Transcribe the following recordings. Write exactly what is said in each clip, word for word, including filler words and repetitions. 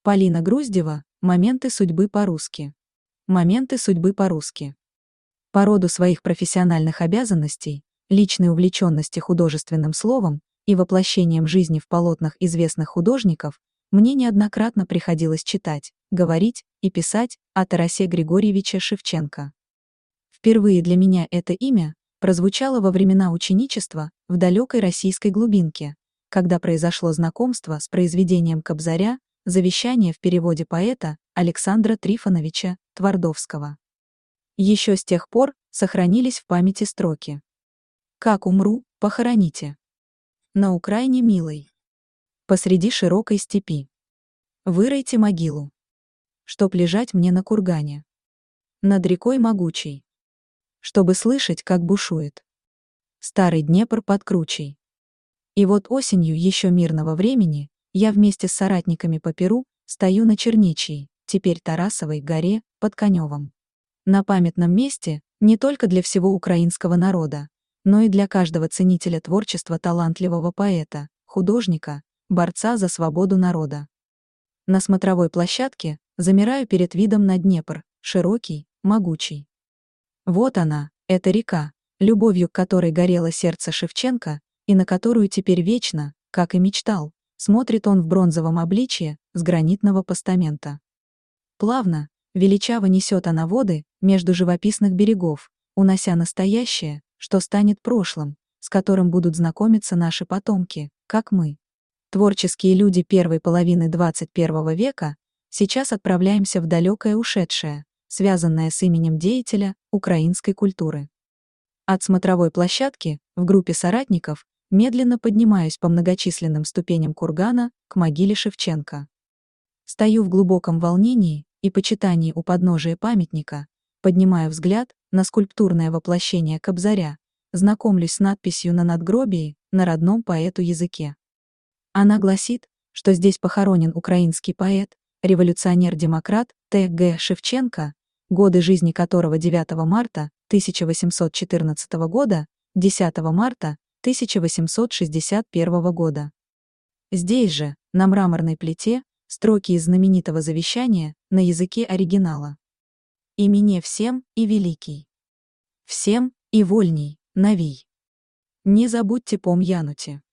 Полина Груздева. Моменты судьбы по-русски. Моменты судьбы по-русски. По роду своих профессиональных обязанностей, личной увлеченности художественным словом и воплощением жизни в полотнах известных художников, мне неоднократно приходилось читать, говорить и писать о Тарасе Григорьевиче Шевченко. Впервые для меня это имя прозвучало во времена ученичества в далекой российской глубинке, когда произошло знакомство с произведением Кобзаря «Завещание» в переводе поэта Александра Трифоновича Твардовского. Еще с тех пор сохранились в памяти строки: «Как умру, похороните на Украине милой, посреди широкой степи. Выройте могилу, чтоб лежать мне на кургане, над рекой могучей, чтобы слышать, как бушует старый Днепр под кручей». И вот осенью еще мирного времени я вместе с соратниками по перу стою на Черничьей, теперь Тарасовой горе, под Коневом. На памятном месте не только для всего украинского народа, но и для каждого ценителя творчества талантливого поэта, художника, борца за свободу народа. На смотровой площадке замираю перед видом на Днепр, широкий, могучий. Вот она, эта река, любовью к которой горело сердце Шевченко, и на которую теперь вечно, как и мечтал, смотрит он в бронзовом обличье с гранитного постамента. Плавно, величаво несет она воды между живописных берегов, унося настоящее, что станет прошлым, с которым будут знакомиться наши потомки, как мы. Творческие люди первой половины двадцать первого века, сейчас отправляемся в далекое ушедшее, связанное с именем деятеля украинской культуры. От смотровой площадки, в группе соратников, медленно поднимаюсь по многочисленным ступеням кургана к могиле Шевченко. Стою в глубоком волнении и почитании у подножия памятника, поднимаю взгляд на скульптурное воплощение Кобзаря, знакомлюсь с надписью на надгробии на родном поэту языке. Она гласит, что здесь похоронен украинский поэт, революционер-демократ Т Г Шевченко, годы жизни которого девятого марта тысяча восемьсот четырнадцатого года, десятого марта тысяча восемьсот шестьдесят первого года. Здесь же, на мраморной плите, строки из знаменитого завещания на языке оригинала. «И мне всем и великий, всем и вольней, навий. Не забудьте пом'янути,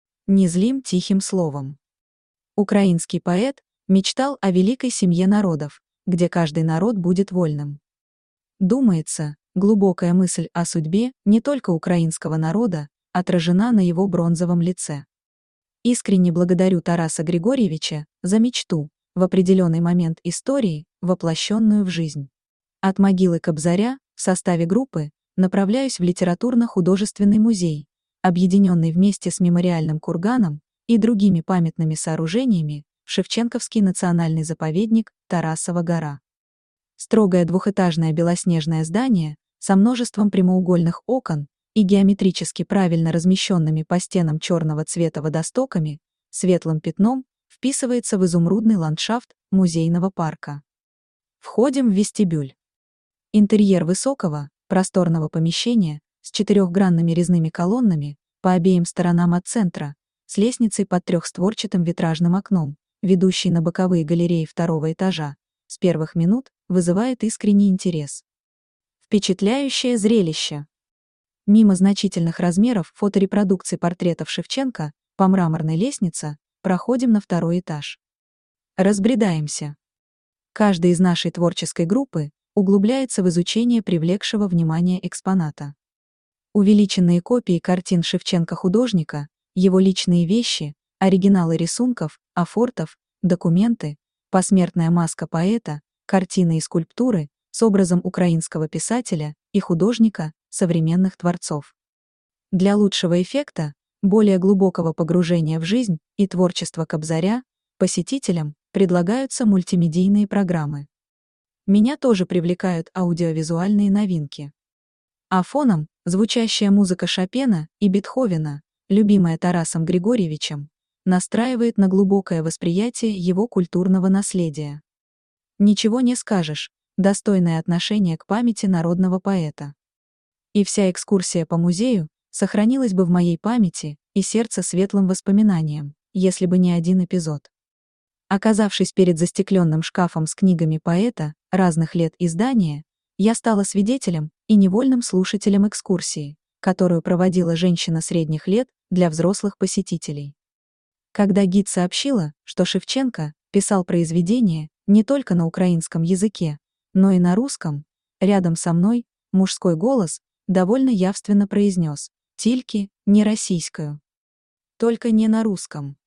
не злим тихим словом». Украинский поэт мечтал о великой семье народов, где каждый народ будет вольным. Думается, глубокая мысль о судьбе не только украинского народа отражена на его бронзовом лице. Искренне благодарю Тараса Григорьевича за мечту, в определенный момент истории, воплощенную в жизнь. От могилы Кобзаря в составе группы направляюсь в литературно-художественный музей, объединенный вместе с мемориальным курганом и другими памятными сооружениями в Шевченковский национальный заповедник Тарасова гора. Строгое двухэтажное белоснежное здание со множеством прямоугольных окон и геометрически правильно размещенными по стенам черного цвета водостоками, светлым пятном, вписывается в изумрудный ландшафт музейного парка. Входим в вестибюль. Интерьер высокого, просторного помещения с четырехгранными резными колоннами по обеим сторонам от центра, с лестницей под трехстворчатым витражным окном, ведущей на боковые галереи второго этажа, с первых минут вызывает искренний интерес. Впечатляющее зрелище. Мимо значительных размеров фоторепродукций портретов Шевченко по мраморной лестнице проходим на второй этаж. Разбредаемся. Каждый из нашей творческой группы углубляется в изучение привлекшего внимание экспоната. Увеличенные копии картин Шевченко-художника, его личные вещи, оригиналы рисунков, афортов, документы, посмертная маска поэта, картины и скульптуры с образом украинского писателя и художника современных творцов. Для лучшего эффекта, более глубокого погружения в жизнь и творчество Кобзаря, посетителям предлагаются мультимедийные программы. Меня тоже привлекают аудиовизуальные новинки. А фоном — звучащая музыка Шопена и Бетховена, любимая Тарасом Григорьевичем, настраивает на глубокое восприятие его культурного наследия. Ничего не скажешь, достойное отношение к памяти народного поэта. И вся экскурсия по музею сохранилась бы в моей памяти и сердце светлым воспоминанием, если бы не один эпизод. Оказавшись перед застекленным шкафом с книгами поэта разных лет издания, я стала свидетелем и невольным слушателем экскурсии, которую проводила женщина средних лет для взрослых посетителей. Когда гид сообщила, что Шевченко писал произведения не только на украинском языке, но и на русском, рядом со мной мужской голос довольно явственно произнес: «Тильки не российскую». Только не на русском.